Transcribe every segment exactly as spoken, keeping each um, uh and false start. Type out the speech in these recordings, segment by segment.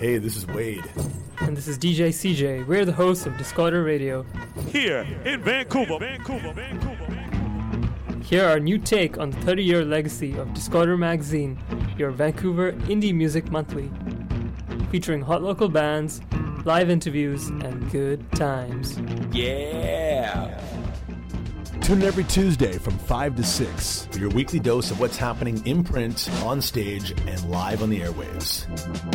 Hey, this is Wade. And this is D J C J. We're the hosts of Discorder Radio. Here in Vancouver, Vancouver, Vancouver, Vancouver. Here are our new take on the thirty-year legacy of Discorder Magazine, your Vancouver Indie Music Monthly. Featuring hot local bands, live interviews, and good times. Yeah! Tune in every Tuesday from five to six for your weekly dose of what's happening in print, on stage, and live on the airwaves.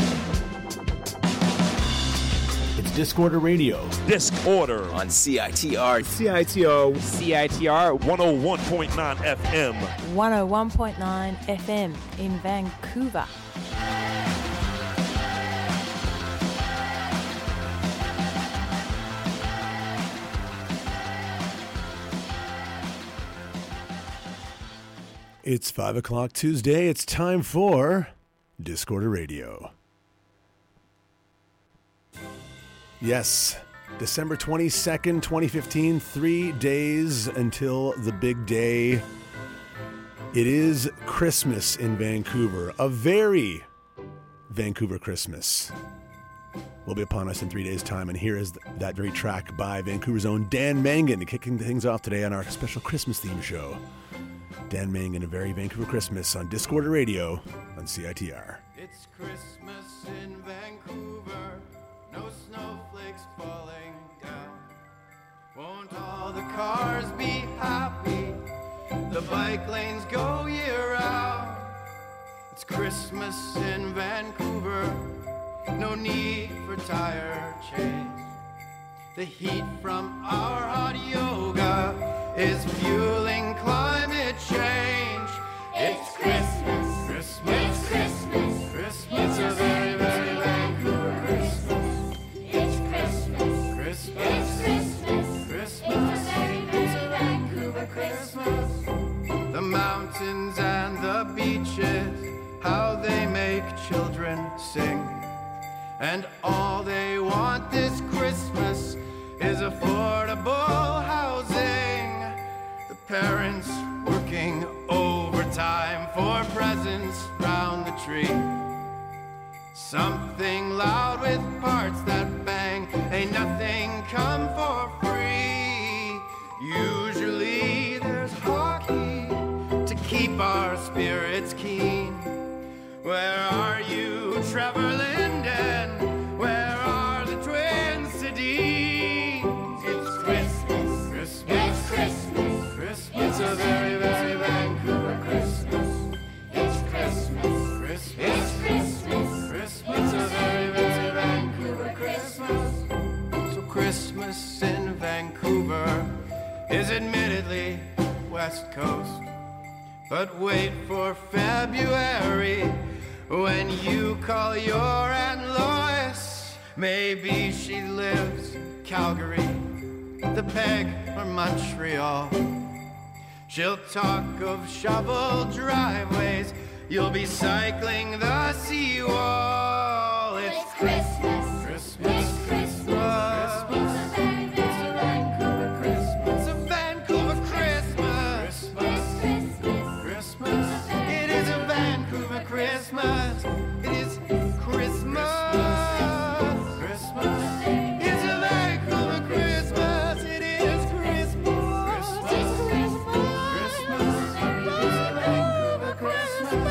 It's Discorder Radio. Discorder On C I T R. C I T R. C I T R one oh one point nine F M. one oh one point nine F M in Vancouver. It's five o'clock Tuesday. It's time for Discorder Radio. Yes, December twenty-second, twenty fifteen, three days until the big day. It is Christmas in Vancouver, a very Vancouver Christmas will be upon us in three days' time, and here is that very track by Vancouver's own Dan Mangan, kicking things off today on our special Christmas theme show. Dan Mangan, A Very Vancouver Christmas on Discorder Radio on C I T R. It's Christmas in Vancouver, no snowflakes falling down. Won't all the cars be happy? The bike lanes go year round. It's Christmas in Vancouver, no need for tire chains. The heat from our hot yoga is fueling climate change. It's Christmas, Christmas, it's Christmas, Christmas, it's a very, very Vancouver Christmas. It's Christmas, Christmas, it's Christmas, Christmas, it's a very, very Vancouver Christmas. The mountains and the beaches, how they make children sing. And all they want this Christmas is affordable housing. The parents working overtime for presents round the tree. Something loud with parts that bang, ain't nothing come for free. Usually there's hockey to keep our spirits keen. Where are you, Trevor Linden? Where are the Twin Sedines? It's Christmas, Christmas, it's Christmas, Christmas, it's a very, very Vancouver Christmas. It's Christmas, Christmas, it's Christmas, Christmas, it's a very, very Vancouver Christmas. So Christmas in Vancouver is admittedly West Coast, but wait for February when you call your Aunt Lois. Maybe she lives in Calgary, the Peg, or Montreal. She'll talk of shovel driveways, you'll be cycling the seawall. It's, it's Christmas, Christmas, it's Christmas, Christmas, it's a Vancouver Christmas. It's a Vancouver Christmas, Christmas, Christmas, it is a Vancouver Christmas. It is Christmas, Christmas, it's a Vancouver Christmas. It is Christmas, Christmas, Christmas, it's a Vancouver Christmas.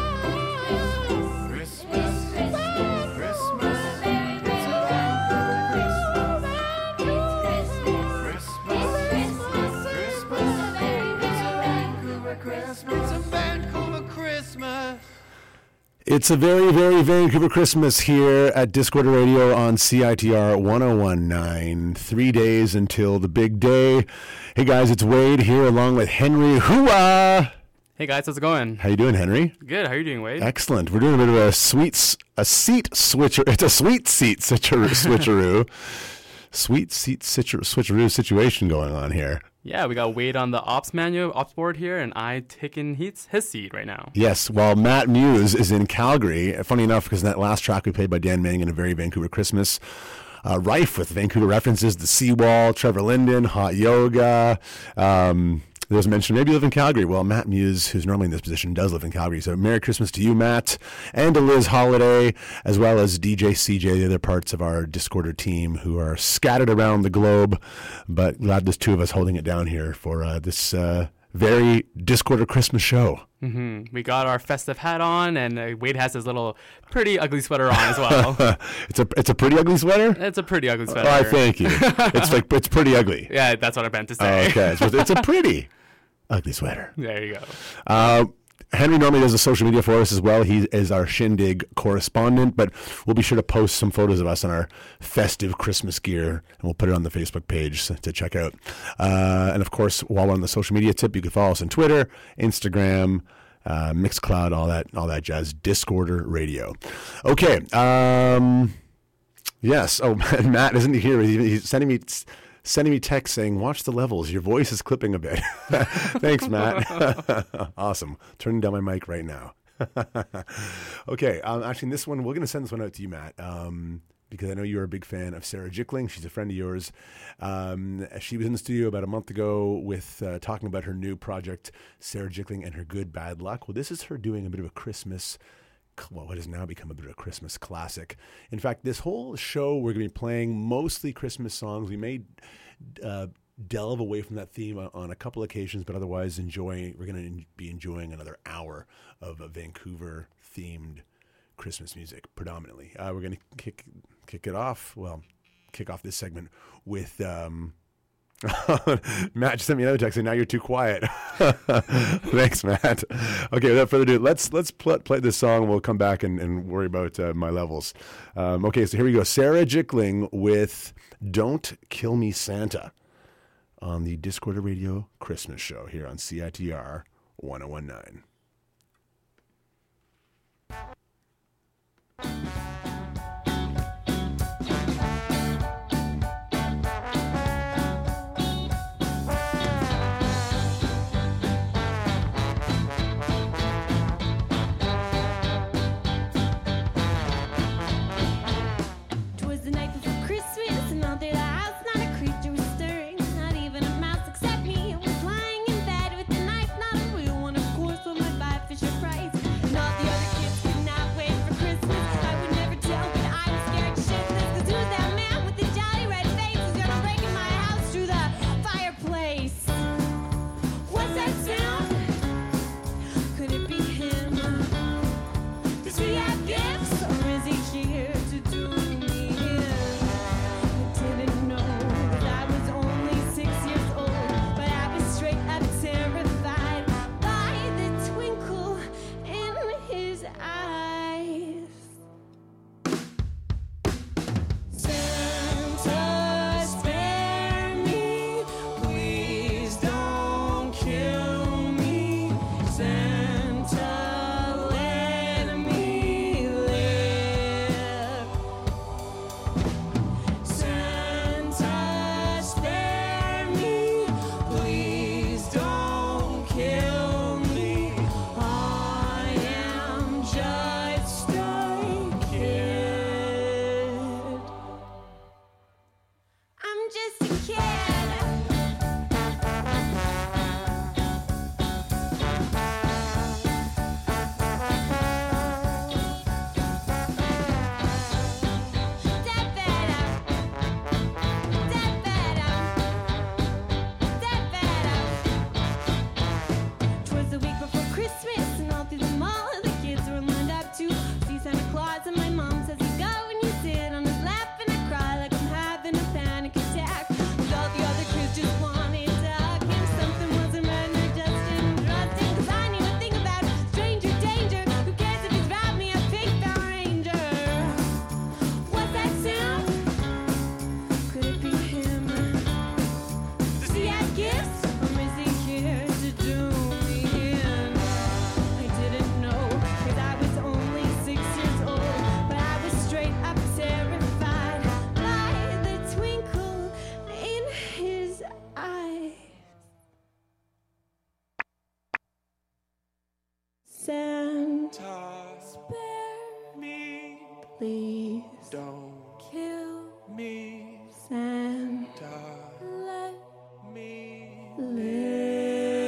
Christmas, Christmas, it's a Vancouver Christmas. Christmas, Christmas, Christmas, it's a Vancouver Christmas. It's a Vancouver Christmas. It's a very, very Vancouver Christmas here at Discorder Radio on C I T R one oh one point nine. Three days until the big day. Hey guys, it's Wade here along with Henry. Hooah! Hey guys, how's it going? How you doing, Henry? Good. How are you doing, Wade? Excellent. We're doing a bit of a sweet, s- a seat switcher. It's a sweet seat switcher- switcheroo. Sweet seat switcher- switcheroo situation going on here. Yeah, we got Wade on the ops menu, ops board here, and I taking his, his seat right now. Yes, while Matt Muse is in Calgary. Funny enough, because in that last track we played by Dan Manning in A Very Vancouver Christmas, uh, rife with Vancouver references, the seawall, Trevor Linden, hot yoga, um, There's a mention, maybe you live in Calgary. Well, Matt Muse, who's normally in this position, does live in Calgary. So Merry Christmas to you, Matt, and to Liz Holiday, as well as D J C J, the other parts of our Discorder team who are scattered around the globe. But glad there's two of us holding it down here for uh, this uh, very Discorder Christmas show. Mm-hmm. We got our festive hat on, and uh, Wade has his little pretty ugly sweater on as well. it's a it's a pretty ugly sweater? It's a pretty ugly sweater. Oh, I thank you. It's like it's pretty ugly. Yeah, that's what I meant to say. Oh, okay, so it's a pretty ugly sweater. There you go. Uh, Henry normally does the social media for us as well. He is our Shindig correspondent, but we'll be sure to post some photos of us in our festive Christmas gear, and we'll put it on the Facebook page to check out. Uh, and of course, while we're on the social media tip, you can follow us on Twitter, Instagram, uh, Mixcloud, all that, all that jazz. Discorder Radio. Okay. Um, yes. Oh, Matt isn't here. He's sending me. Sending me text saying, watch the levels. Your voice is clipping a bit. Thanks, Matt. Awesome. Turning down my mic right now. Okay. Um, actually, in this one, we're going to send this one out to you, Matt, um, because I know you're a big fan of Sarah Jickling. She's a friend of yours. Um, she was in the studio about a month ago with uh, talking about her new project, Sarah Jickling and Her Good Bad Luck. Well, this is her doing a bit of a Christmas well, what has now become a bit of a Christmas classic. In fact, this whole show, we're going to be playing mostly Christmas songs. We may uh, delve away from that theme on, on a couple occasions, but otherwise enjoying, we're going to be enjoying another hour of a Vancouver-themed Christmas music, predominantly. Uh, we're going to kick kick it off, well, kick off this segment with... Um, Matt just sent me another text saying, now you're too quiet. Thanks, Matt. Okay, without further ado, let's let's pl- play this song, and we'll come back and, and worry about uh, my levels. Um, okay, so here we go. Sarah Jickling with Don't Kill Me Santa on the Discorder Radio Christmas show here on C I T R one oh one nine. Please don't kill me, Santa. Let me live.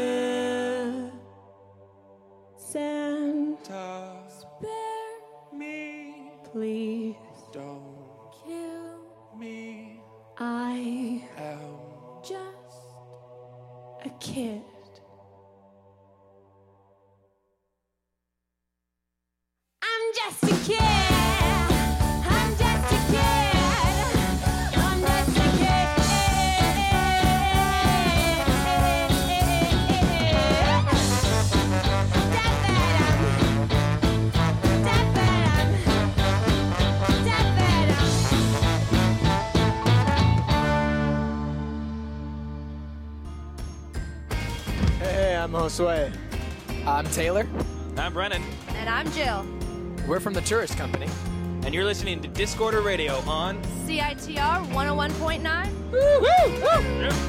don't kill me. I am just a kid. I'm just a kid. I'm just a kid. I'm just a kid. Hey, I'm Josue. I'm Taylor. I'm Brennan. And I'm Jill. We're from the Tourist Company. And you're listening to Discorder Radio on C I T R one oh one point nine. Woo, woo, woo. Yep.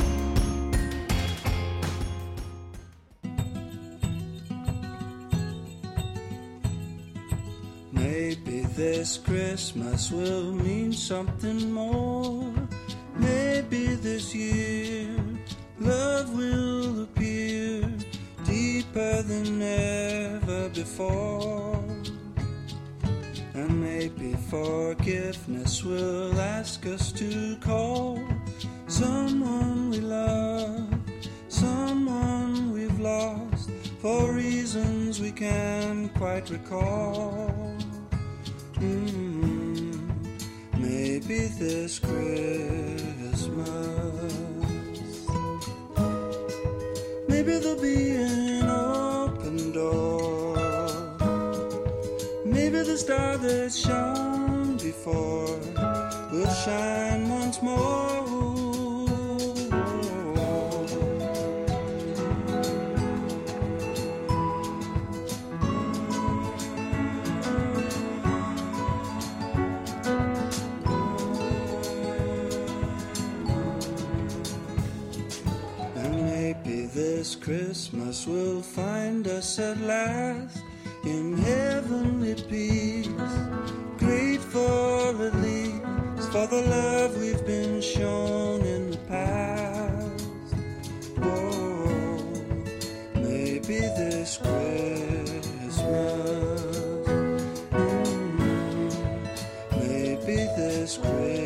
Maybe this Christmas will mean something more. Maybe this year love will appear deeper than ever before. And maybe forgiveness will ask us to call someone we love, someone we've lost for reasons we can't quite recall. Mm, maybe this Christmas, maybe there'll be an open door. Maybe the star that shone before will shine once more. And maybe this Christmas will find us at last in heavenly peace, grateful at least for the love we've been shown in the past. Oh, maybe this Christmas, mm, maybe this Christmas.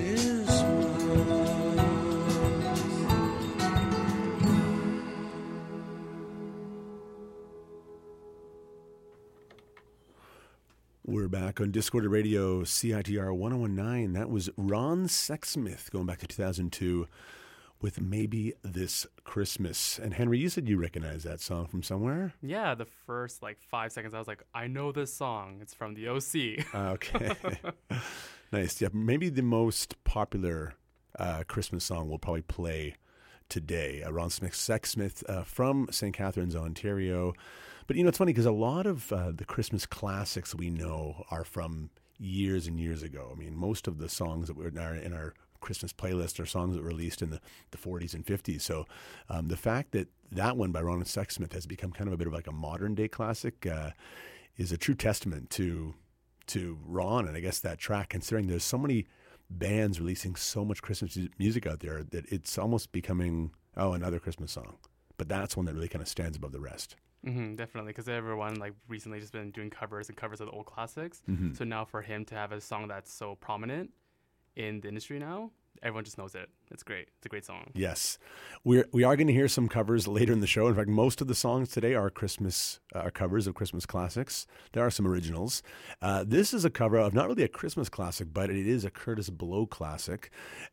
We're back on Discord Radio, C I T R one oh one point nine. That was Ron Sexsmith going back to two thousand two with Maybe This Christmas. And Henry, you said you recognize that song from somewhere? Yeah, the first like five seconds, I was like, I know this song. It's from the O C. Okay. Nice. Yeah, maybe the most popular uh, Christmas song we'll probably play today. Uh, Ron Smith, Sexsmith uh, from Saint Catharines, Ontario. But, you know, it's funny because a lot of uh, the Christmas classics we know are from years and years ago. I mean, most of the songs that were in our, in our Christmas playlist are songs that were released in the, the forties and fifties. So um, the fact that that one by Ron Sexsmith has become kind of a bit of like a modern day classic uh, is a true testament to to Ron and I guess that track, considering there's so many bands releasing so much Christmas music out there that it's almost becoming, oh, another Christmas song. But that's one that really kind of stands above the rest. Mm-hmm, definitely, because everyone like recently just been doing covers and covers of the old classics. Mm-hmm. So now for him to have a song that's so prominent in the industry now, everyone just knows it. It's great. It's a great song. Yes, we're we are going to hear some covers later in the show. In fact, most of the songs today are Christmas uh, covers of Christmas classics. There are some originals. Uh, this is a cover of not really a Christmas classic, but it is a Curtis Blow classic.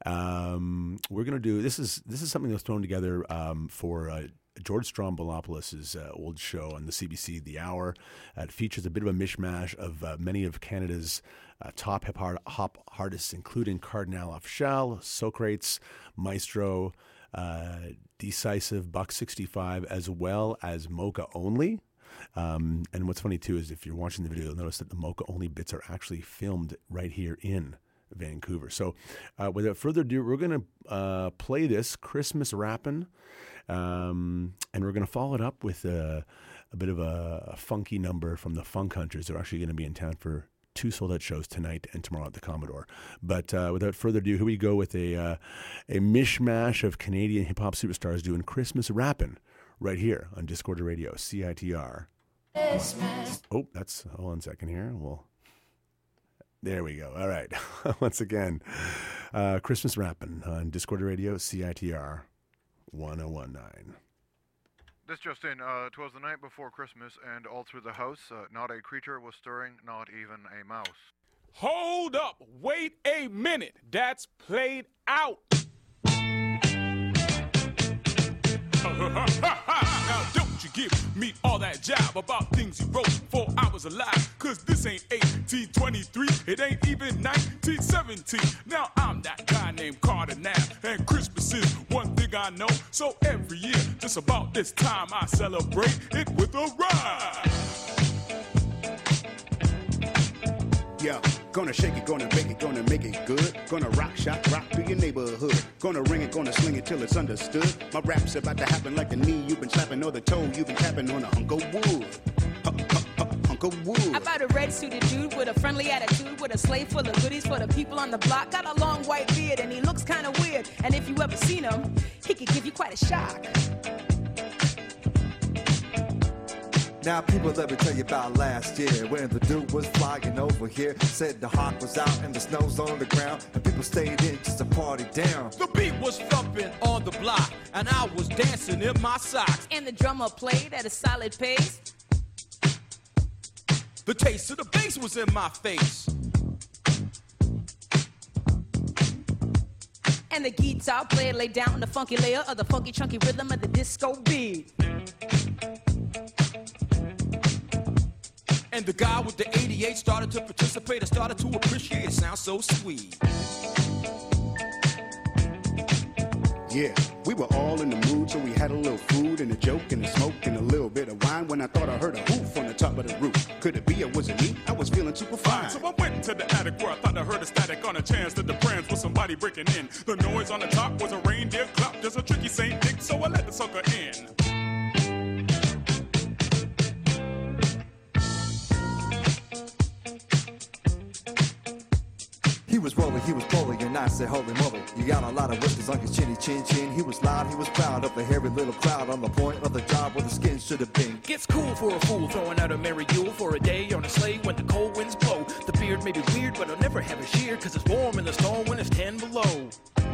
Um, we're going to do this is this is something that was thrown together um, for. Uh, George Stroumboulopoulos' uh, old show on the C B C, The Hour. Uh, it features a bit of a mishmash of uh, many of Canada's uh, top hip hop artists, including Cardinal Offshell, Socrates, Maestro, uh, Decisive, Buck sixty-five, as well as Mocha Only. Um, and what's funny, too, is if you're watching the video, you'll notice that the Mocha Only bits are actually filmed right here in Vancouver. So uh, without further ado, we're going to uh, play this Christmas Rappin'. Um, and we're going to follow it up with a, a bit of a, a funky number from the Funk Hunters. They're actually going to be in town for two sold-out shows tonight and tomorrow at the Commodore. But uh, without further ado, here we go with a uh, a mishmash of Canadian hip-hop superstars doing Christmas rapping right here on Discorder Radio, C I T R. Christmas. Oh, that's, hold on a second here. We'll There we go. All right. Once again, uh, Christmas Rappin' on Discord Radio, C I T R one oh one point nine. This just in, uh, 'twas the night before Christmas, and all through the house, uh, not a creature was stirring, not even a mouse. Hold up, wait a minute, that's played out. Now don't you give me all that jab about things you wrote before I was alive, cause this ain't eighteen twenty-three, it ain't even nineteen seventeen. Now I'm that guy named Carter now, and Christmas is one thing I know, so every year, just about this time, I celebrate it with a rhyme. Yeah, gonna shake it, gonna bake it, gonna make it good. Gonna rock, shock, rock through your neighborhood. Gonna ring it, gonna sling it till it's understood. My rap's about to happen like the knee you've been slapping or the toe you've been tapping on a hunk of wood. Uh, uh, uh, hunk of wood. About a red suited dude with a friendly attitude, with a sleigh full of goodies for the people on the block. Got a long white beard and he looks kinda weird. And if you ever seen him, he could give you quite a shock. Now people let me tell you about last year when the dude was flying over here. Said the hawk was out and the snow's on the ground and people stayed in just to party down. The beat was thumping on the block and I was dancing in my socks. And the drummer played at a solid pace. The taste of the bass was in my face. And the guitar player laid down on the funky layer of the funky chunky rhythm of the disco beat. And the guy with the eighty-eight started to participate. I started to appreciate it. Sounds so sweet. Yeah, we were all in the mood, so we had a little food and a joke and a smoke and a little bit of wine when I thought I heard a hoof on the top of the roof. Could it be or was it me? I was feeling super fine. So I went to the attic where I thought I heard a static on a chance that the brands was somebody breaking in. The noise on the top was a reindeer clap, just a tricky Saint Nick, so I let the sucker in. He was rolling, he was bowling, and I said, holy moly, you got a lot of whiskers on your chinny chin chin. He was loud, he was proud of the hairy little crowd on the point of the job where the skin should have been. Gets cool for a fool throwing out a merry yule for a day on a sleigh when the cold winds blow. The beard may be weird, but I'll never have a sheard, cause it's warm in the storm when it's ten below.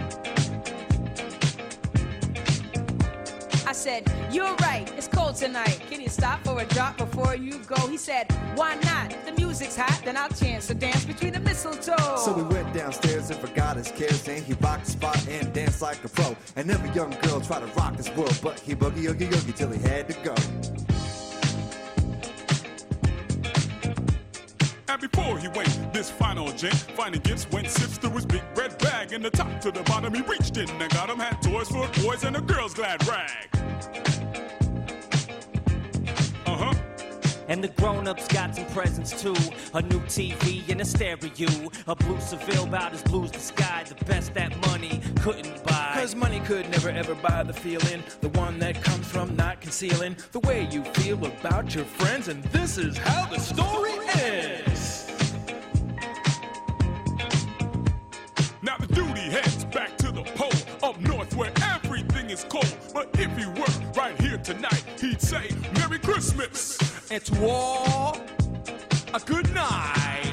I said, you're right, it's cold tonight. Can you stop for a drop before you go? He said, why not? The music's hot, then I'll chance to dance between the mistletoe. So we went downstairs and forgot his cares, and he rocked the spot and danced like a pro. And every young girl tried to rock his world, but he boogie oogie oogie till he had to go. And before he went, this final gent, finding gifts, went sips through his big red bag. And the top to the bottom, he reached in and got him. Had toys for boys and a girl's glad rag. Uh-huh. And the grown-ups got some presents too. A new T V and a stereo. A blue Seville about as blue as the sky. The best that money couldn't buy. Cause money could never ever buy the feeling. The one that comes from not concealing the way you feel about your friends. And this is how the story ends. Now the duty heads back to the pole up north where everything is cold. But if he were right here tonight, he'd say Merry Christmas. And to all, a good night.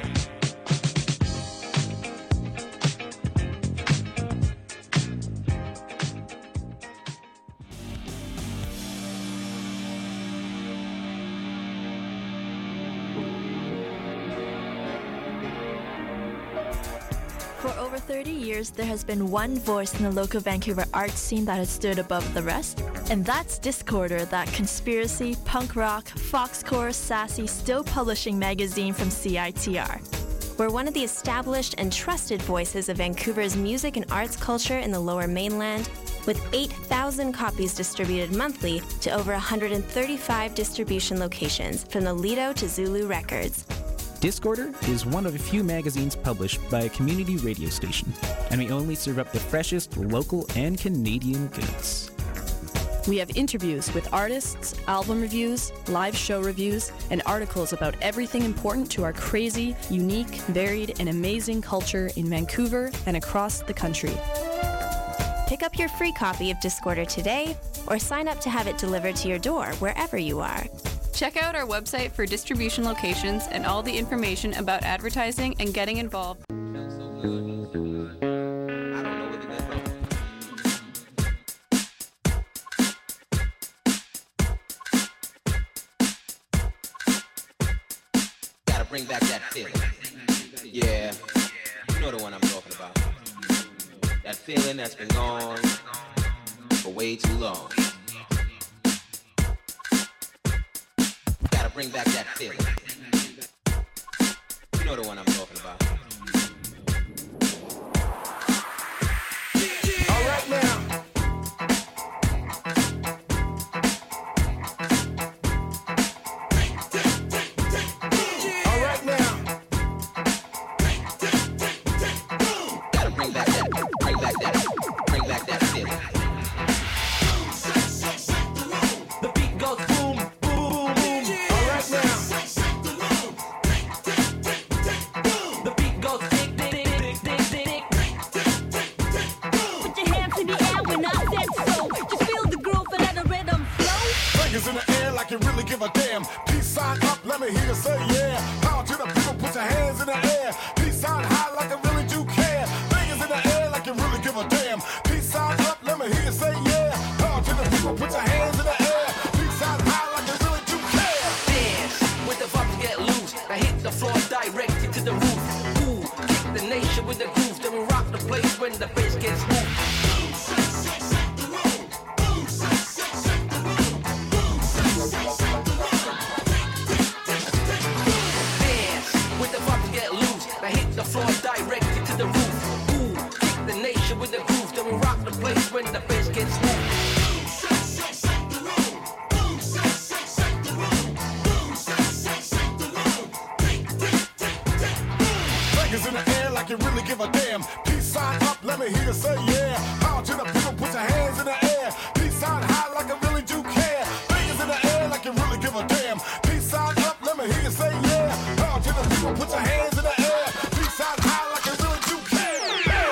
For over thirty years, there has been one voice in the local Vancouver arts scene that has stood above the rest, and that's Discorder, that conspiracy, punk rock, foxcore, sassy, still publishing magazine from C I T R. We're one of the established and trusted voices of Vancouver's music and arts culture in the Lower Mainland, with eight thousand copies distributed monthly to over one hundred thirty-five distribution locations, from the Lido to Zulu Records. Discorder is one of a few magazines published by a community radio station, and we only serve up the freshest local and Canadian goods. We have interviews with artists, album reviews, live show reviews, and articles about everything important to our crazy, unique, varied, and amazing culture in Vancouver and across the country. Pick up your free copy of Discorder today, or sign up to have it delivered to your door wherever you are. Check out our website for distribution locations and all the information about advertising and getting involved. Gotta bring back that feeling. Yeah, you know the one I'm talking about. That feeling that's been gone for way too long. Gotta bring back that feeling. You know the one I'm talking about. All right now. All right now. Gotta bring back that, bring back that, bring back that feeling. The beat goes boom, boom, boom. All right now. The beat goes dick, dick, dick, dick, dick, dick. Put your hands in the air when I said so. Just feel the groove and let the rhythm flow. Fingers in the air like you really give a damn. Peace sign up, let me hear you say yeah. Power to the people, put your hands in the air. Peace sign high like I really do care. Fingers in the air like you really give a damn. Peace sign up, let me hear you say yeah. Power to the people, put your hands in the air. Peace sign high like you really do care. Dance with the vibes get loose. I hit the floor directed to the roof. Ooh, kick the nation with the groove. Then we rock the place when the bass gets moved. Dance with the vibes get loose. I hit the floor directed to the roof. Ooh, kick the nation with the groove. Then we rock the place when the bass gets moved. Fingers in the air like you really give a damn. Peace sign up, let me hear you say yeah. Power to the people, put your hands in the air. Peace sign high like I really do care. Fingers in the air like you really give a damn. Peace sign up, let me hear you say yeah. Power to the people, put your hands in the air. Peace sign high like I really do care.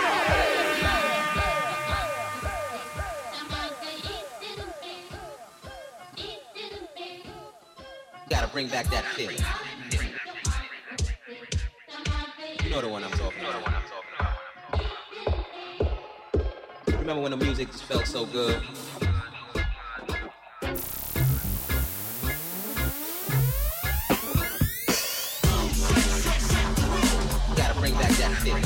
Gotta bring back that feeling. You know the one I'm talking about. Remember when the music just felt so good? Gotta bring back that feeling.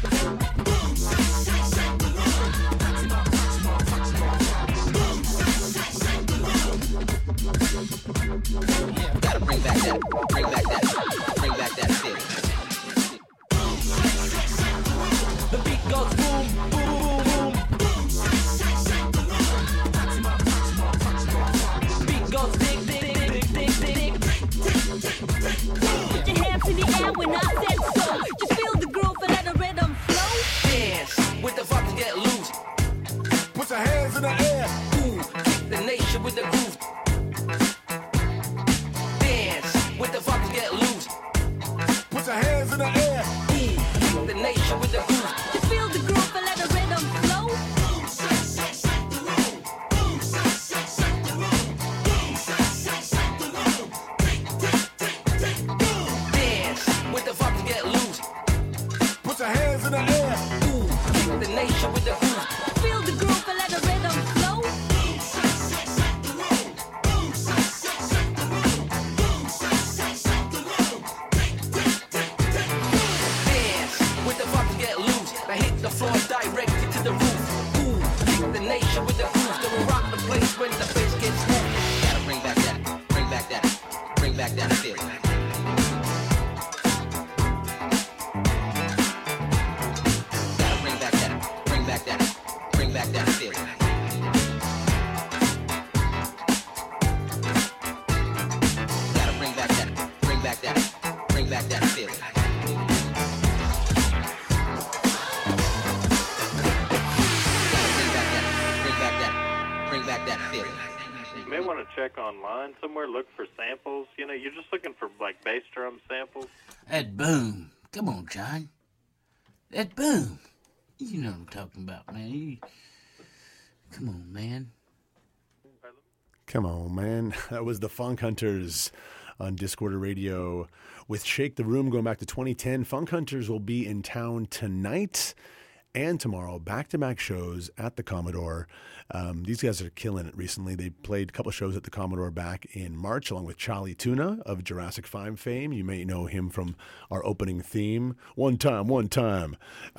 Gotta bring back that, bring back that, bring back that feeling. The beat goes boom, boom, boom. Beat goes dick, dick, dick, dick, dick, dick. Put your hands in the air when I said so. Just feel the groove and let the rhythm flow. Dance with the vibes get loose. Put your hands in the air. Ooh, kick the nation with the groove. Dance with the vibes get loose. Put your hands in the air. Ooh, kick the nation with the groove. Just feel the groove and let the rhythm flow. Dance with the vibes get loose. Put your hands in the air. Ooh, kick the nation with the groove. Feel the groove and let the rhythm flow. Dance with the vibes get loose. I hit the floor directed to the roof. Ooh, kick the nation with the groove. Then we rock the place when the bass gets moved. Gotta bring back that, bring back that, bring back that feeling. Gotta bring back that, bring back that, bring back that feeling. Gotta bring back that, bring back that, bring back that feeling. Bring back that feeling. You may want to check online somewhere, look for samples. You know, you're just looking for, like, bass drum samples. That boom. Come on, John. That boom. You know what I'm talking about, man. You... Come on, man. Come on, man. That was the Funk Hunters on Discorder Radio with Shake the Room going back to twenty ten. Funk Hunters will be in town tonight and tomorrow, back-to-back shows at the Commodore. Um, these guys are killing it recently. They played a couple shows at the Commodore back in March, along with Charlie Tuna of Jurassic five fame. You may know him from our opening theme, One Time, One Time.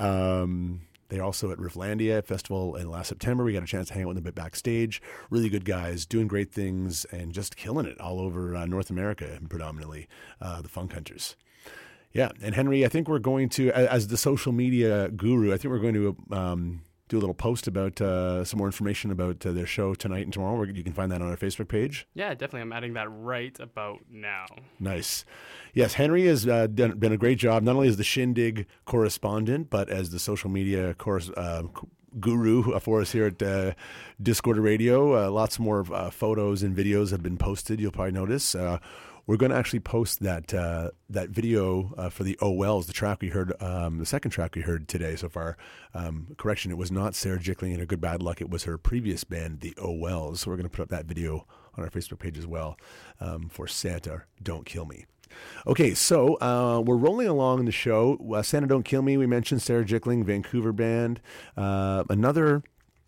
Um, they're also at Rifflandia Festival in last September. We got a chance to hang out with them a bit backstage. Really good guys, doing great things, and just killing it all over uh, North America, predominantly, uh, the Funk Hunters. Yeah, and Henry, I think we're going to, as the social media guru, I think we're going to um, do a little post about uh, some more information about uh, their show tonight and tomorrow. You can find that on our Facebook page. Yeah, definitely. I'm adding that right about now. Nice. Yes, Henry has uh, done, been a great job, not only as the Shindig correspondent, but as the social media course, uh, guru for us here at uh, Discorder Radio. Uh, lots more uh, photos and videos have been posted, you'll probably notice. Uh, We're going to actually post that uh, that video uh, for the Oh Wells, the track we heard, um, the second track we heard today so far. Um, correction, it was not Sarah Jickling and Her Good Bad Luck. It was her previous band, the Oh Wells. So we're going to put up that video on our Facebook page as well um, for Santa Don't Kill Me. Okay, so uh, we're rolling along in the show. Uh, Santa Don't Kill Me, we mentioned Sarah Jickling, Vancouver band. Uh, another...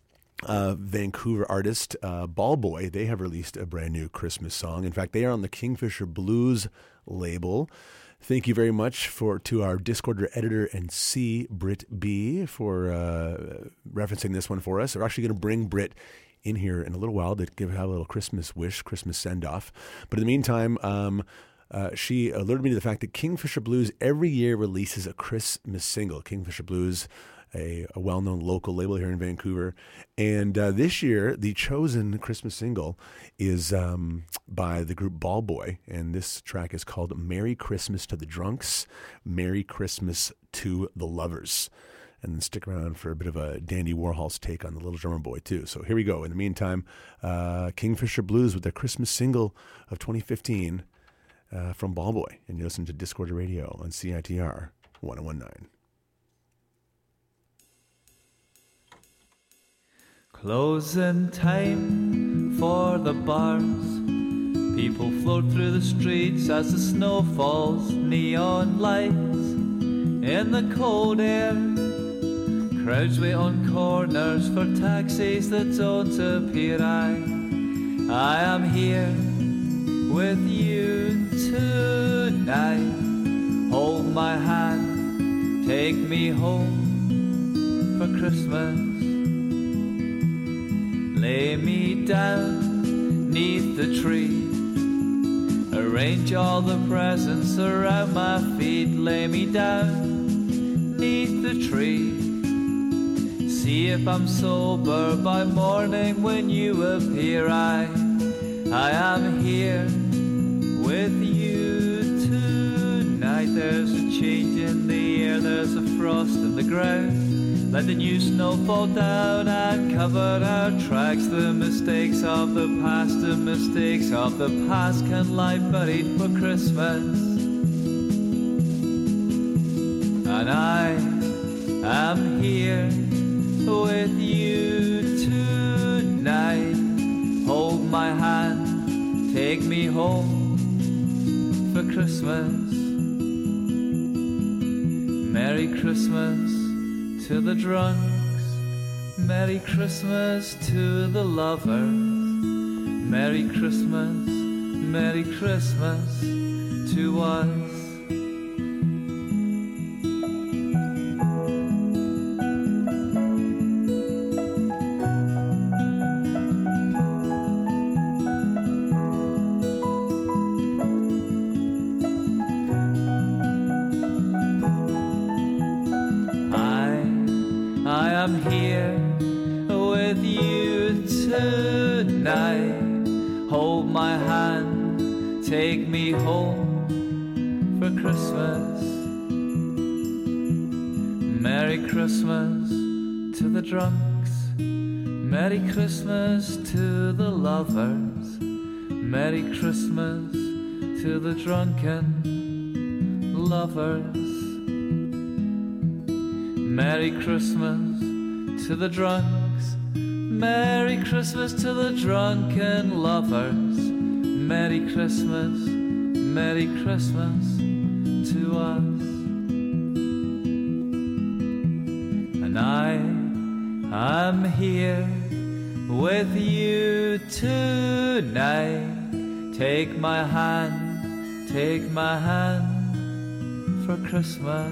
Uh, Vancouver artist, uh, Ball Boy, they have released a brand new Christmas song. In fact, they are on the Kingfisher Blues label. Thank you very much for to our Discorder editor and C, Britt B, for uh, referencing this one for us. We're actually going to bring Britt in here in a little while to give her a little Christmas wish, Christmas send-off. But in the meantime, um, uh, she alerted me to the fact that Kingfisher Blues every year releases a Christmas single. Kingfisher Blues, A, a well-known local label here in Vancouver. And uh, this year, the chosen Christmas single is um, by the group Ball Boy. And this track is called Merry Christmas to the Drunks, Merry Christmas to the Lovers. And then stick around for a bit of a Dandy Warhol's take on the Little Drummer Boy, too. So here we go. In the meantime, uh, Kingfisher Blues with their Christmas single of twenty fifteen uh, from Ball Boy. And you listen to Discorder Radio on C I T R one oh one point nine. Closing time for the bars. People float through the streets as the snow falls. Neon lights in the cold air. Crowds wait on corners for taxis that don't appear. I, I am here with you tonight. Hold my hand, take me home for Christmas. Lay me down neath the tree. Arrange all the presents around my feet. Lay me down neath the tree. See if I'm sober by morning when you appear. I, I am here with you tonight. There's a change in the air, there's a frost in the ground. Let the new snow fall down and cover our tracks. The mistakes of the past, the mistakes of the past can lie buried for Christmas. And I am here with you tonight. Hold my hand, take me home for Christmas. Merry Christmas to the drunks, Merry Christmas to the lovers, Merry Christmas, Merry Christmas to us. Take me home for Christmas. Merry Christmas to the drunks, Merry Christmas to the lovers, Merry Christmas to the drunken lovers. Merry Christmas to the drunks, Merry Christmas to the drunken lovers. Merry Christmas, Merry Christmas to us. And I am here with you tonight. Take my hand, take my hand for Christmas.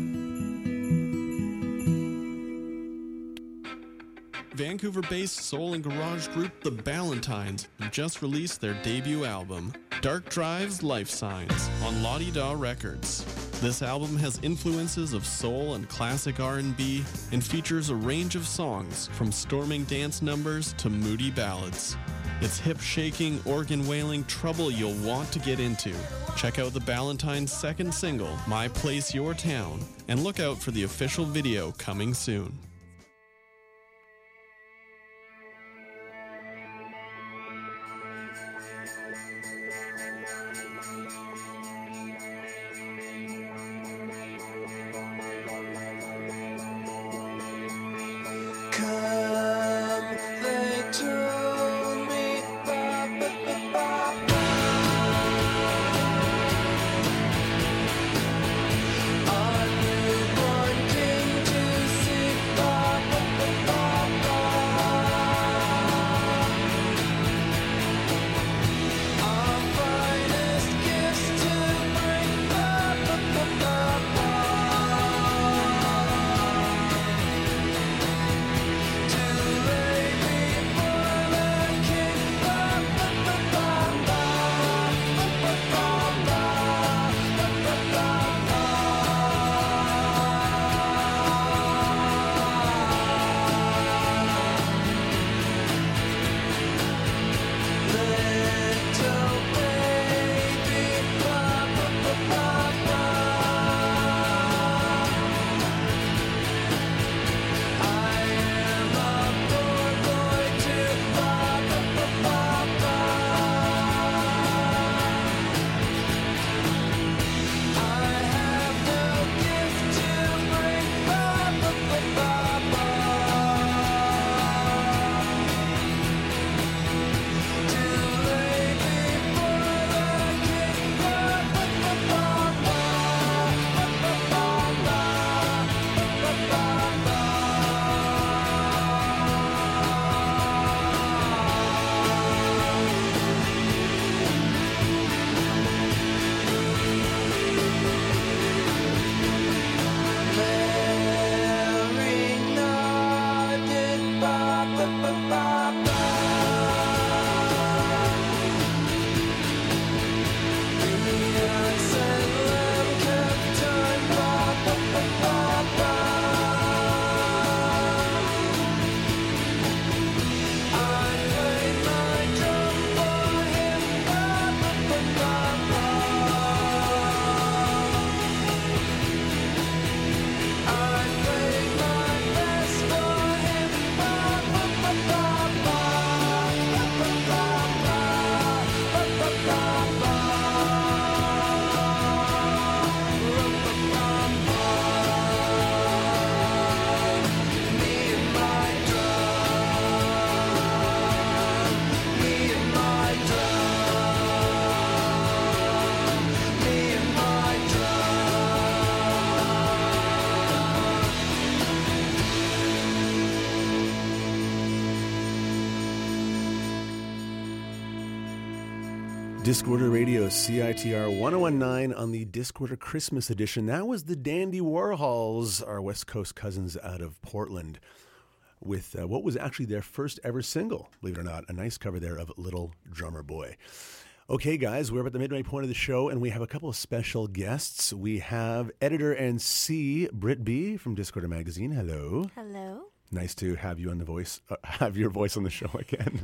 Vancouver-based soul and garage group The Ballantines have just released their debut album, Dark Drive's Life Signs, on Lottie Daw Records. This album has influences of soul and classic R and B and features a range of songs from storming dance numbers to moody ballads. It's hip-shaking, organ-wailing trouble you'll want to get into. Check out The Ballantines' second single, My Place, Your Town, and look out for the official video coming soon. Discorder Radio, C I T R one oh one point nine on the Discorder Christmas edition. That was the Dandy Warhols, our West Coast cousins out of Portland, with uh, what was actually their first ever single, believe it or not. A nice cover there of Little Drummer Boy. Okay, guys, we're at the midway point of the show, and we have a couple of special guests. We have editor and C, Britt B. from Discorder Magazine. Hello. Hello. Nice to have you on the voice, uh, have your voice on the show again.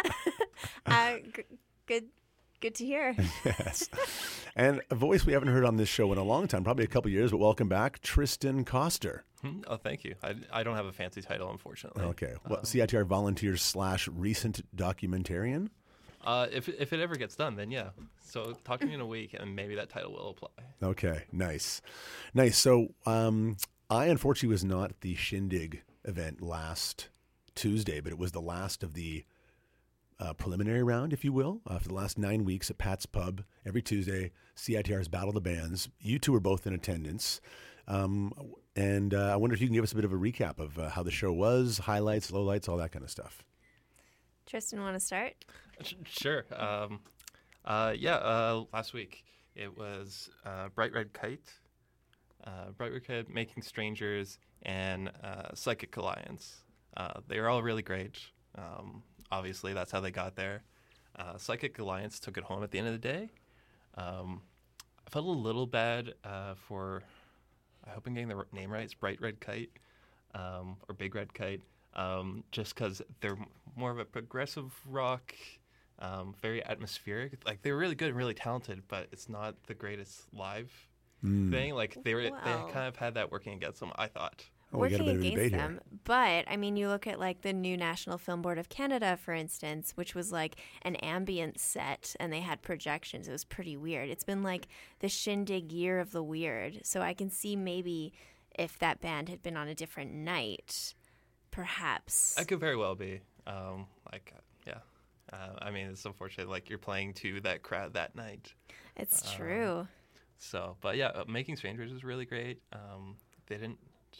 uh, g- good. Good to hear. Yes. And a voice we haven't heard on this show in a long time, probably a couple years, but welcome back, Tristan Coster. Hmm? Oh, thank you. I, I don't have a fancy title, unfortunately. Okay. Well, Um, C I T R volunteer slash recent documentarian? Uh, if, if it ever gets done, then yeah. So talk to me in a week, and maybe that title will apply. Okay. Nice. Nice. So um, I, unfortunately, was not at the Shindig event last Tuesday, but it was the last of the uh, preliminary round, if you will. Uh, for the last nine weeks at Pat's Pub, every Tuesday, C I T R's Battle of the Bands. You two were both in attendance. Um, and uh, I wonder if you can give us a bit of a recap of uh, how the show was, highlights, lowlights, all that kind of stuff. Tristan, want to start? Sure. Um, uh, yeah, uh, last week it was uh, Bright Red Kite, uh, Bright Red Kite, Making Strangers, and uh, Psychic Alliance. Uh, they were all really great. Um, obviously, that's how they got there. Uh, Psychic Alliance took it home at the end of the day. Um, I felt a little bad uh, for, I hope I'm getting the name right, it's Bright Red Kite, um, or Big Red Kite, um, just because they're more of a progressive rock, um, very atmospheric. Like, they were really good and really talented, but it's not the greatest live Mm. thing. Like, they were, Well. they kind of had that working against them, I thought. Oh, we got a Working bit of a against debate them. here. But, I mean, you look at, like, the new National Film Board of Canada, for instance, which was, like, an ambient set, and they had projections. It was pretty weird. It's been, like, the Shindig year of the weird. So I can see maybe if that band had been on a different night, perhaps. That could very well be. Um, like, uh, yeah. Uh, I mean, it's unfortunate, like, you're playing to that crowd that night. It's Um, true. So, but yeah, uh, Making Strangers was really great. Um, they didn't.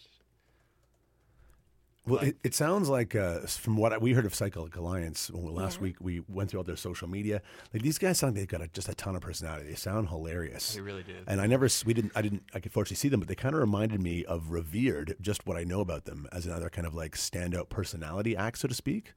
Well, it, it sounds like uh, from what I, we heard of Psychic Alliance when we, last Yeah. week, we went through all their social media. Like these guys sound they've got a, just a ton of personality. They sound hilarious. They really do. And I never, s- we didn't, I didn't, I could fortunately see them, but they kind of reminded me of Revered. Just what I know about them as another kind of like standout personality act, so to speak.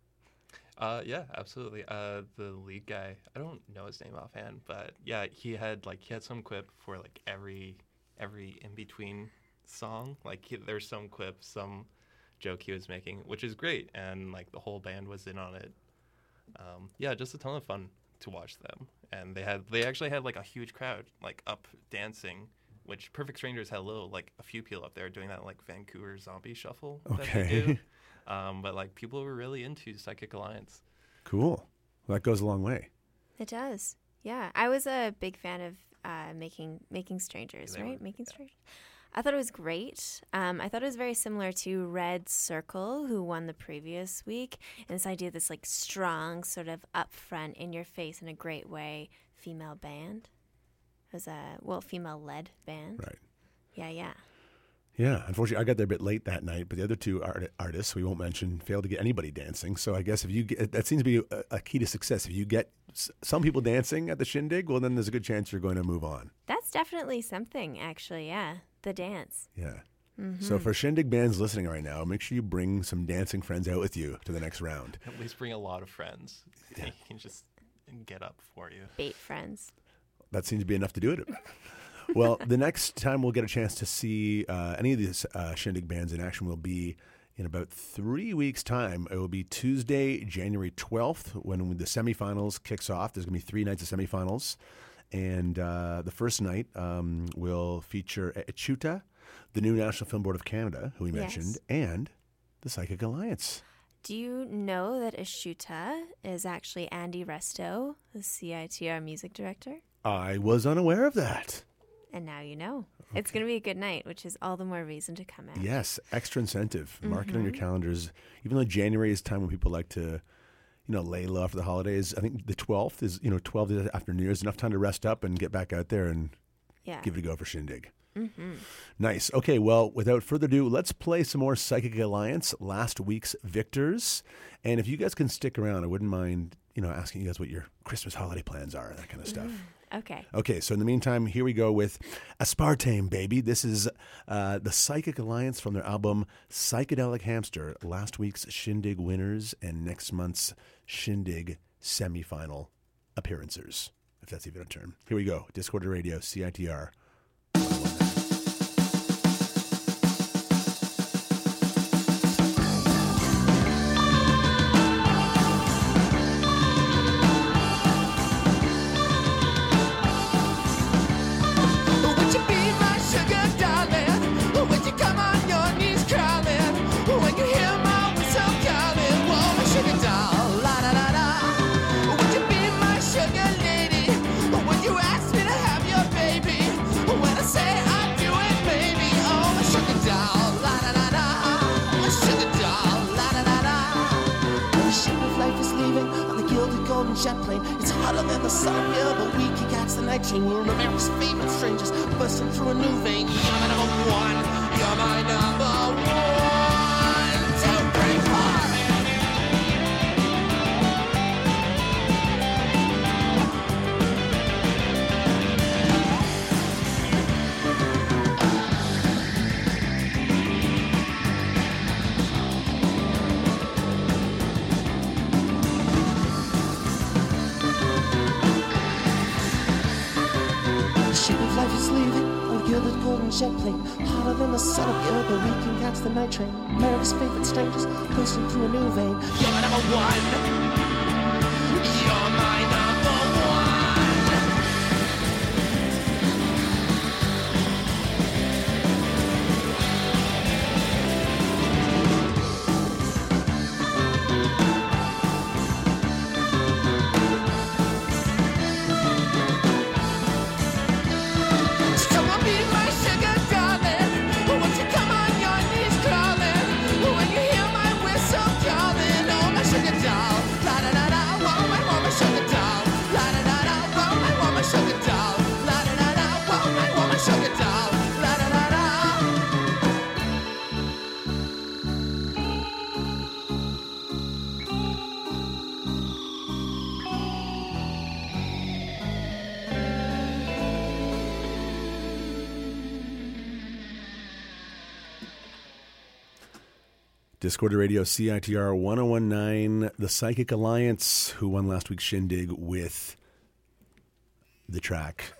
Uh, yeah, absolutely. Uh, the lead guy, I don't know his name offhand, but yeah, he had like he had some quip for like every every in between song. Like he, there's some quip, some joke he was making, which is great, and like the whole band was in on it. Um, yeah, just a ton of fun to watch them, and they had they actually had like a huge crowd like up dancing, which Perfect Strangers had a little like a few people up there doing that like Vancouver zombie shuffle that they Okay. do. Um, but like people were really into Psychic Alliance. Cool. Well, that goes a long way. It does. Yeah. I was a big fan of uh, Making Making Strangers, They right? were, Making Strangers. I thought it was great. Um, I thought it was very similar to Red Circle, who won the previous week. And this idea of this like strong, sort of upfront, in your face in a great way, female band. It was a, well, female led band. Right. Yeah, yeah. Yeah, unfortunately, I got there a bit late that night, but the other two art- artists we won't mention failed to get anybody dancing. So I guess if you get, that seems to be a, a key to success. If you get s- some people dancing at the Shindig, well, then there's a good chance you're going to move on. That's definitely something, actually. Yeah. The dance. Yeah. Mm-hmm. So for Shindig bands listening right now, make sure you bring some dancing friends out with you to the next round. At least bring a lot of friends. Yeah. They can just get up for you. Bait friends. That seems to be enough to do it. Well, the next time we'll get a chance to see uh, any of these uh, Shindig bands in action will be in about three weeks' time. It will be Tuesday, January twelfth, when the semifinals kicks off. There's going to be three nights of semifinals. And uh, the first night um, will feature Echuta, the new National Film Board of Canada, who we Yes. mentioned, and the Psychic Alliance. Do you know that Ashuta is actually Andy Resto, the C I T R music director? I was unaware of that. And now you know. It's going to be a good night, which is all the more reason to come out. Yes, extra incentive. Mark it on your Mhm. calendars. Even though January is time when people like to, you know, lay low after the holidays. I think the twelfth is, you know, twelve days after New Year's, enough time to rest up and get back out there and Yeah. give it a go for Shindig. Mm-hmm. Nice. Okay, well, without further ado, let's play some more Psychic Alliance, last week's victors. And if you guys can stick around, I wouldn't mind, you know, asking you guys what your Christmas holiday plans are and that kind of stuff. Okay. Okay, so in the meantime, here we go with Aspartame, baby. This is uh, the Psychic Alliance from their album Psychedelic Hamster, last week's Shindig winners and next month's Shindig semifinal appearancers, if that's even a term. Here we go. Discord Radio, C I T R. Would you be my sugar darling? Would you come on your knees crawling? When you hear my whistle calling, whoa, my sugar doll, la da da da. Would you be my sugar lady? Would you ask me to have your baby? golden jet plane. It's hotter than the sun, yeah, but we can catch the night train. We're America's favorite strangers, busting through a new vein. You're my number one, you're my number one. Two, three, four. Life is leaving on a gilded golden jet plane, hotter than the sun up here, but we can catch the night train. America's favorite strangers, pushing through a new vein. You're my number one. You're my number one. Discorder Radio, C I T R one oh one point nine, The Psychic Alliance, who won last week's Shindig with the track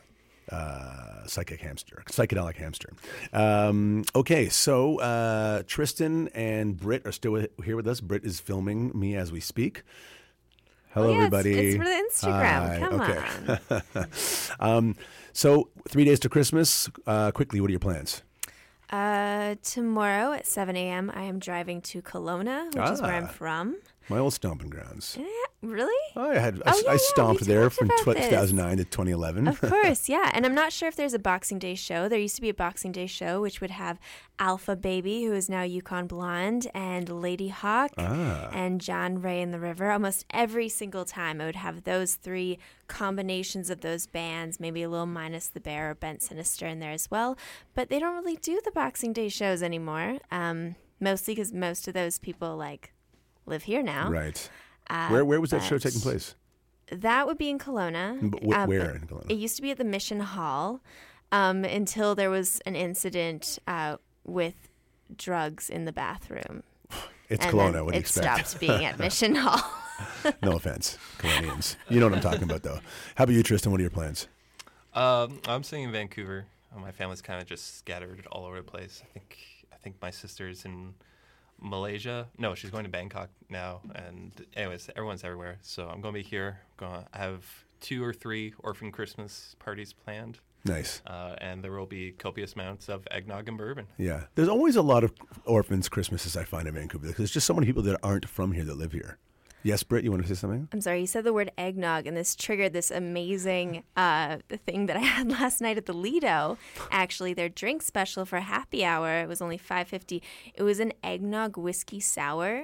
uh, Psychic Hamster, Psychedelic Hamster. Um, okay, so uh, Tristan and Britt are still here with us. Britt is filming me as we speak. Hello, oh, yeah, everybody. It's, it's for the Instagram. Hi. Come okay. on. um, so, three days to Christmas. Uh, quickly, what are your plans? Uh, tomorrow at seven a.m. I am driving to Kelowna, which is where I'm Ah. from. My old stomping grounds. Yeah, really? I had Oh, I, yeah, I yeah, stomped we there talked from about two thousand nine to twenty eleven. Of course, yeah. And I'm not sure if there's a Boxing Day show. There used to be a Boxing Day show which would have Alpha Baby, who is now Yukon Blonde, and Lady Hawk, Ah. and John Ray in the River. Almost every single time I would have those three combinations of those bands, maybe a little minus the Bear or Bent Sinister in there as well. But they don't really do the Boxing Day shows anymore, um, mostly because most of those people like live here now. Right. Uh, where where was that show but- taking place? That would be in Kelowna. But wh- Uh, where but in Kelowna? It used to be at the Mission Hall um, until there was an incident uh, with drugs in the bathroom. It's And Kelowna. then What do you it expect? stopped being at Mission Hall. No offense, Kelownians. You know what I'm talking about, though. How about you, Tristan? What are your plans? Um, I'm staying in Vancouver. Uh, my family's kind of just scattered all over the place. I think I think my sister's in Malaysia. No, she's going to Bangkok now. And anyways, everyone's everywhere. So I'm going to be here. Going to have two or three orphan Christmas parties planned. Nice. Uh, and there will be copious amounts of eggnog and bourbon. Yeah. There's always a lot of orphans Christmases I find in Vancouver. Because there's just so many people that aren't from here that live here. Yes, Britt, you want to say something? I'm sorry, you said the word eggnog, and this triggered this amazing uh, thing that I had last night at the Lido. Actually, their drink special for happy hour, it was only five fifty. It was an eggnog whiskey sour.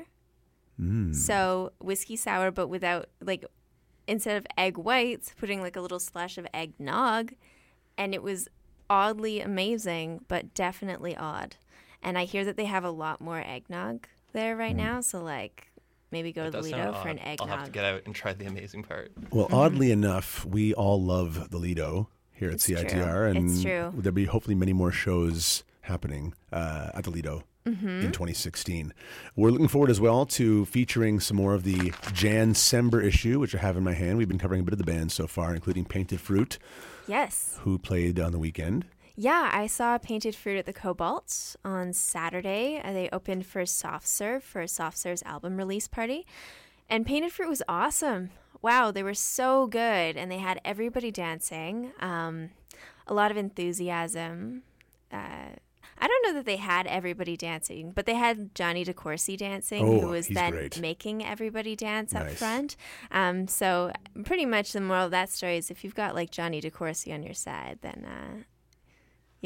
Mm. So whiskey sour, but without, like, instead of egg whites, putting like a little splash of eggnog. And it was oddly amazing, but definitely odd. And I hear that they have a lot more eggnog there right Mm. now. So, like, maybe go It to the does Lido sound for an odd. eggnog. I'll have to get out and try the amazing part. Well, oddly enough, we all love the Lido here at It's C I T R. true. And It's true. there'll be hopefully many more shows happening uh, at the Lido. Mhm. In twenty sixteen. We're looking forward as well to featuring some more of the Jan Sember issue, which I have in my hand. We've been covering a bit of the band so far, including Painted Fruit, Yes. who played on the weekend. Yeah, I saw Painted Fruit at the Cobalt on Saturday. Uh, They opened for Soft Serve for Soft Serve's album release party. And Painted Fruit was awesome. Wow, they were so good. And they had everybody dancing. Um, a lot of enthusiasm. Uh, I don't know that they had everybody dancing, but they had Johnny DeCourcy dancing, Oh, who was he's then great. making everybody dance up Nice. front. Um, so pretty much the moral of that story is if you've got like Johnny DeCourcy on your side, then uh, yeah,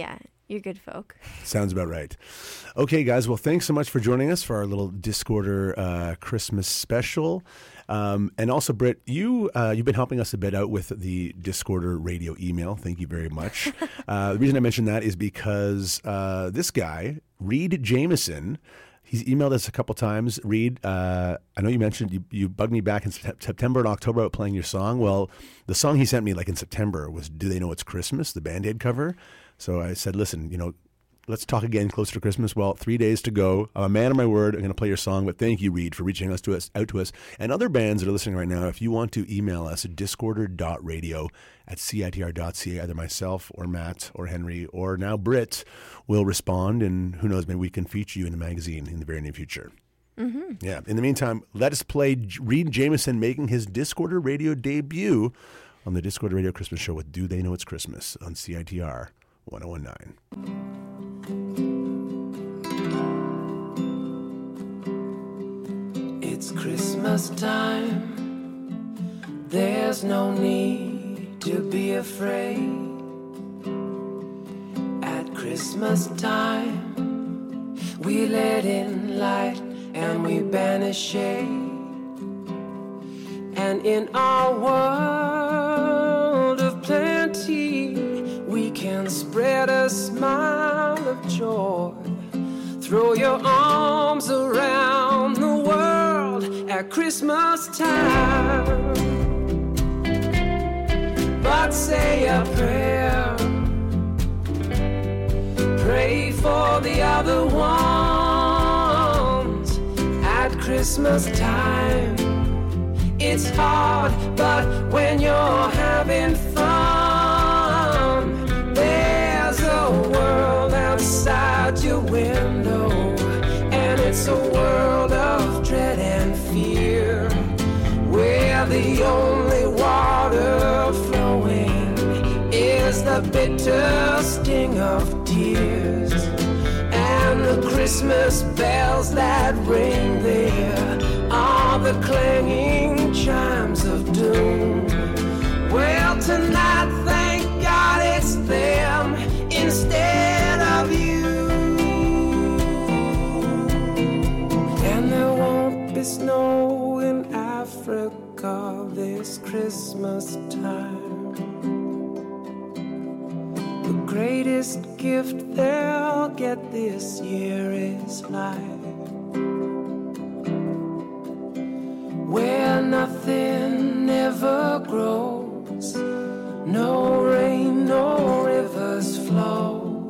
You're good folk. Sounds about right. Okay, guys. Well, thanks so much for joining us for our little Discorder uh, Christmas special. Um, and also, Britt, you, uh, you've been helping us a bit out with the Discorder radio email. Thank you very much. uh, the reason I mentioned that is because uh, this guy, Reed Jameson, he's emailed us a couple times. Reed, uh, I know you mentioned you, you bugged me back in September and October about playing your song. Well, the song he sent me like in September was Do They Know It's Christmas, the Band-Aid cover. So I said, listen, you know, let's talk again closer to Christmas. Well, three days to go. I'm a man of my word. I'm going to play your song. But thank you, Reed, for reaching us to us out to us. And other bands that are listening right now, if you want to email us at discorder dot radio at C I T R dot C A, either myself or Matt or Henry or now Britt will respond. And who knows, maybe we can feature you in the magazine in the very near future. Mm-hmm. Yeah. In the meantime, let us play Reed Jameson making his Discorder radio debut on the Discorder Radio Christmas Show with Do They Know It's Christmas on C I T R one oh one point nine. It's Christmas time. There's no need to be afraid. At Christmas time, we let in light and we banish shade. And in our world of plenty, we can spread a smile of joy. Throw your arms around the world at Christmas time. But say a prayer. Pray for the other ones at Christmas time. It's hard, but when you're having fun, there's a world outside your window, and it's a world of dread and fear, where the only water flowing is the bitter sting of tears, and the Christmas bells that ring there are the clanging chimes of doom. Well, tonight, thank God it's them instead of you. And there won't be snow in Africa this Christmas time. The greatest gift they'll get this year is life, where nothing ever grows, no rain, no rivers flow.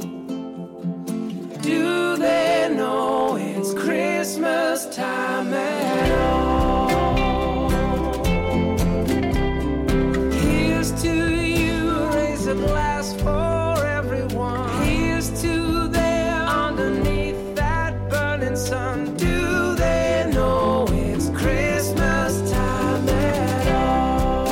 Do they know it's Christmas time at all? Here's to you, raise a glass for everyone. Here's to them underneath that burning sun. Do they know it's Christmas time at all?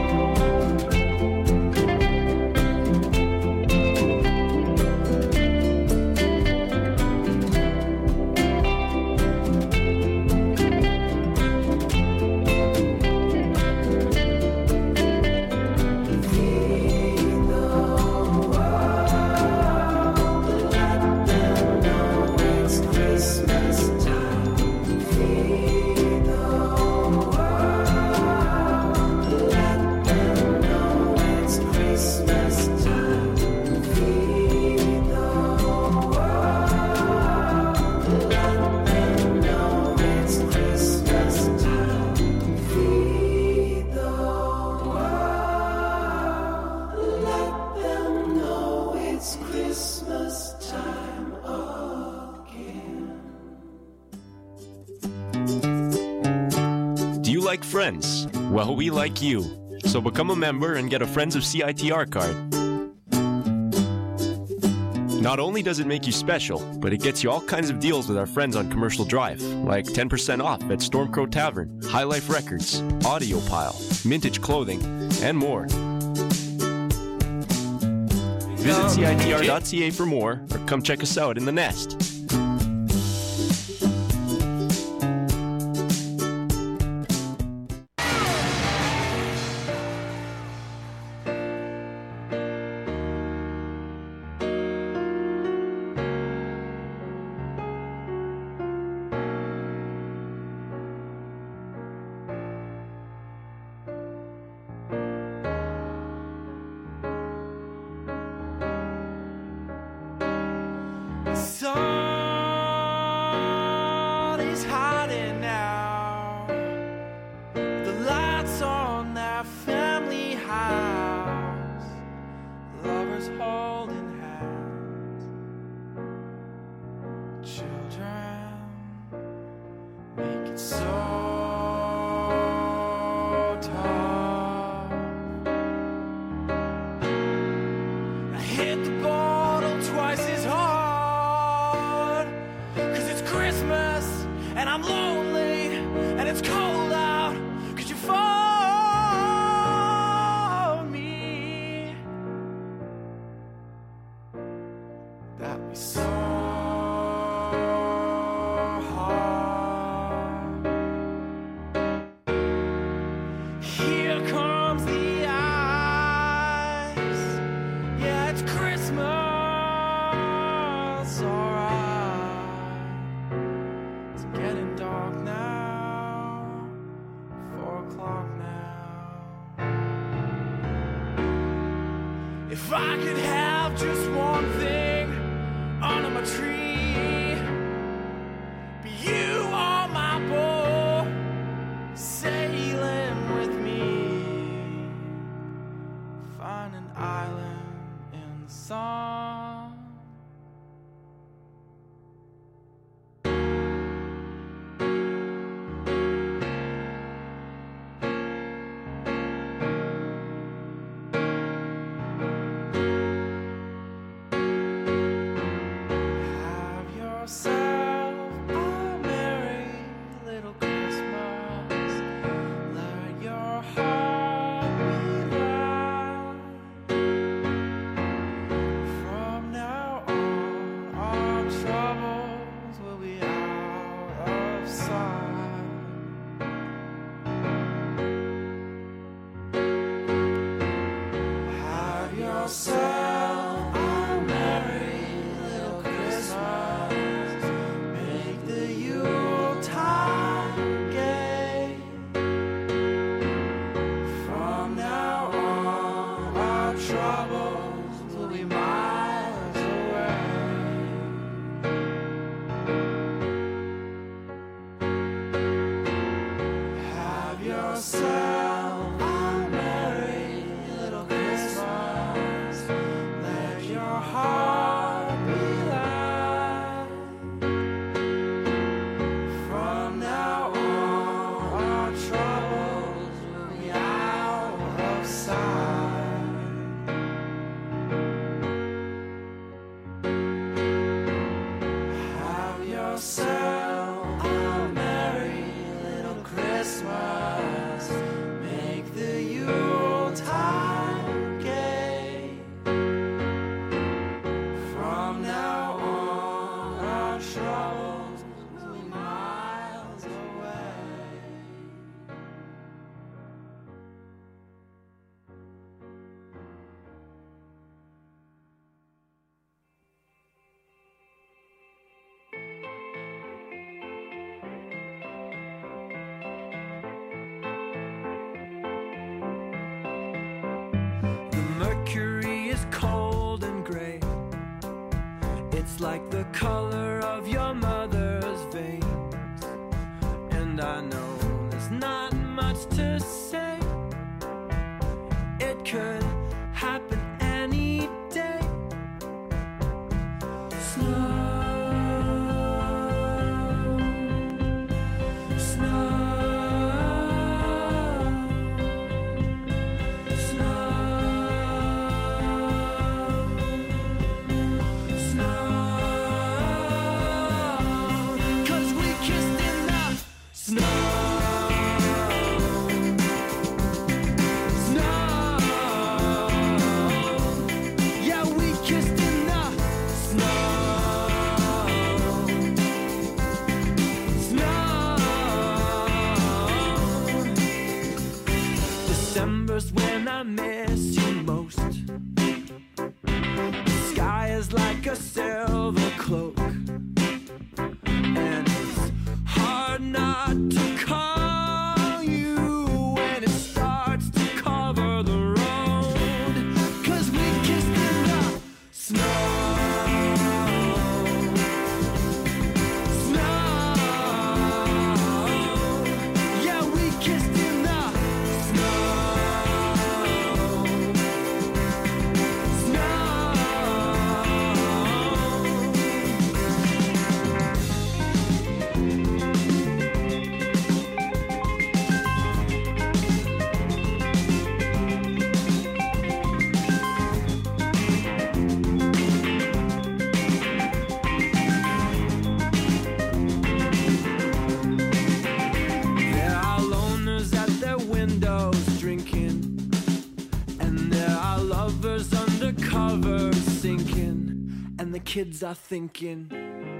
Like Friends? Well, we like you. So become a member and get a Friends of C I T R card. Not only does it make you special, but it gets you all kinds of deals with our friends on Commercial Drive, like ten percent off at Stormcrow Tavern, High Life Records, Audiopile, Mintage Clothing, and more. Visit C I T R dot C A for more, or come check us out in the Nest. Everybody's hiding now. The lights on that family house. Lovers holding hands. Children make it so tough. I hit the bottle twice as hard. Cause it's Christmas and I'm lonely and it's cold out. Cause you found me. That'd be so hard. Here comes the ice. Yeah, it's Christmas, alright. It's getting dark now, four o'clock now. If I could have just one thing under my tree, be you on my boat, sailing with me, find an island in the sun. Have yourself a merry little Christmas. Let your heart be light. From now on, our troubles will be out of sight. Have yourself a merry little Christmas. Make the Yuletide gay. From now on, our troubles will be miles away. Have yourself a merry little Christmas. Let your heart be light. From now on, our troubles will be out of sight. Have yourself a merry little Christmas. Make the Yuletide gay. From now on, our troubles will be miles away. The mercury is cold and gray. It's like the color of your mother's veins. And I know there's not much to say. It could happen any day. Snow, snow, cause we kissed in the snow. Snow. Yeah, we kissed in the snow. Snow. December's when I miss you most. The sky is like a silver cloak. And it's hard not to call you when it starts to cover the road. Cause we kissed in the snow. Snow. kids are thinking.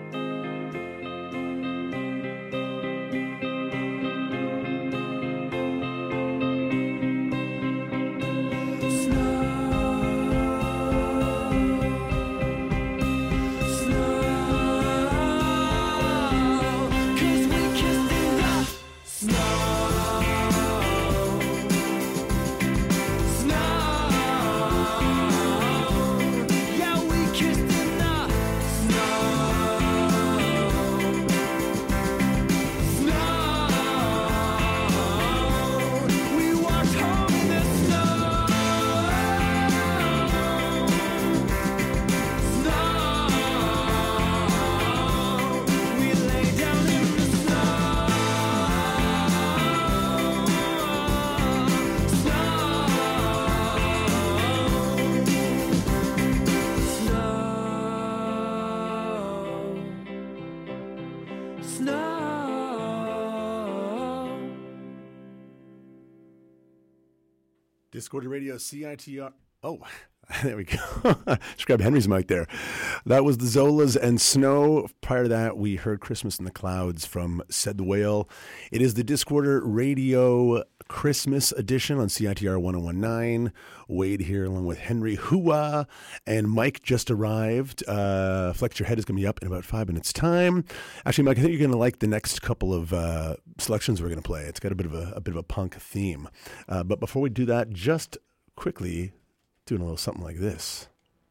Discorder Radio, C I T R. Oh, there we go. Just grab Henry's mic there. That was the Zolas and Snow. Prior to that, we heard Christmas in the Clouds from Said the Whale. It is the Discorder Radio Christmas edition on C I T R one oh one point nine. Wade here along with Henry Hua, and Mike just arrived. Uh, Flex Your Head is going to be up in about five minutes' time. Actually, Mike, I think you're going to like the next couple of uh, selections we're going to play. It's got a bit of a, a bit of a punk theme. Uh, but before we do that, just quickly doing a little something like this.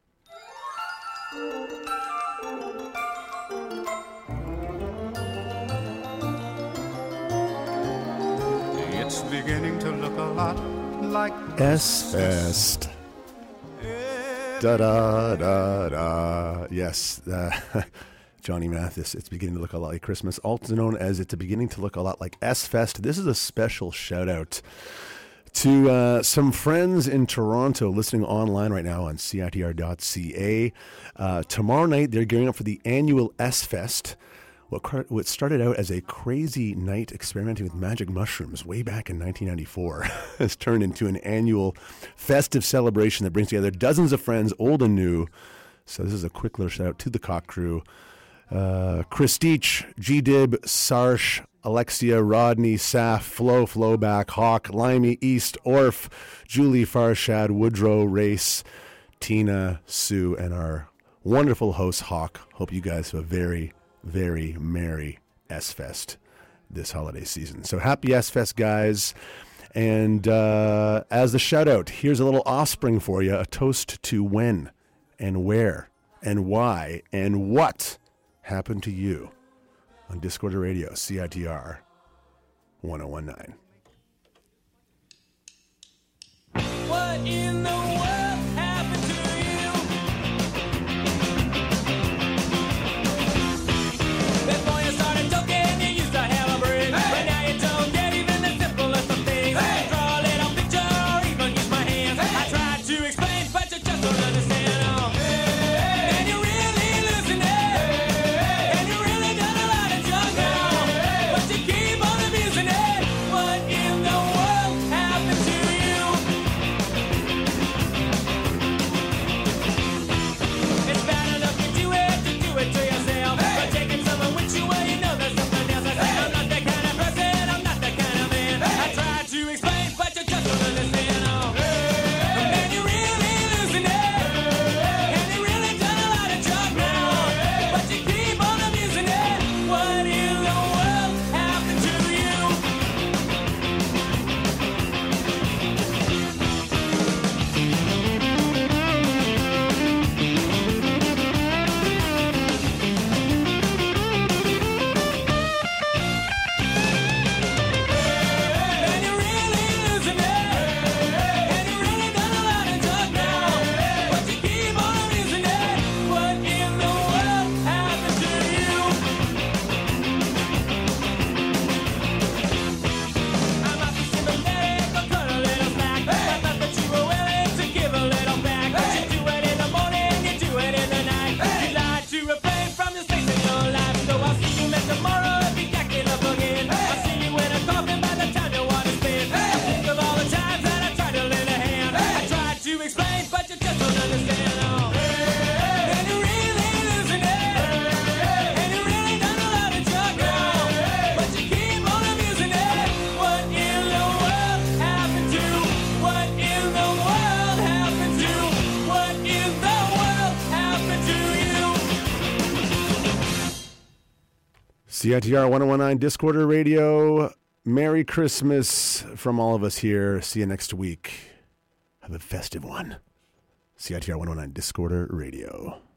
It's beginning to look a lot like S-Fest. Da da da da. Yes, uh, Johnny Mathis. It's beginning to look a lot like Christmas, also known as it's beginning to look a lot like S-Fest. This is a special shout out to uh, some friends in Toronto listening online right now on C I T R dot C A. Uh, tomorrow night, they're gearing up for the annual S-Fest. What, what started out as a crazy night experimenting with magic mushrooms way back in nineteen ninety-four has turned into an annual festive celebration that brings together dozens of friends, old and new. So this is a quick little shout out to the Cock Crew. Uh, Christich, G-Dib, Sarsh, Alexia, Rodney, Saf, Flo, Flowback, Hawk, Limey, East, Orf, Julie, Farshad, Woodrow, Race, Tina, Sue, and our wonderful host, Hawk. Hope you guys have a very, very merry S-Fest this holiday season. So happy S-Fest, guys. And uh, as the shout-out, here's a little offspring for you, a toast to when and where and why and what happened to you on Discorder Radio, C I T R one oh one point nine. What in the world happened to you? Before you started talking, you used to have a brain, hey! But now you don't get even the simplest of things. Hey! Draw a little picture or even use my hands. Hey! I tried to explain, but you just don't understand. Oh. Hey! And you're really listening. Hey! And you really done a lot of junk now. Hey! But you keep on abusing it. What in the world happened to you? C I T R one oh one nine Discorder Radio. Merry Christmas from all of us here. See you next week. Have a festive one. C I T R one oh nine Discorder Radio.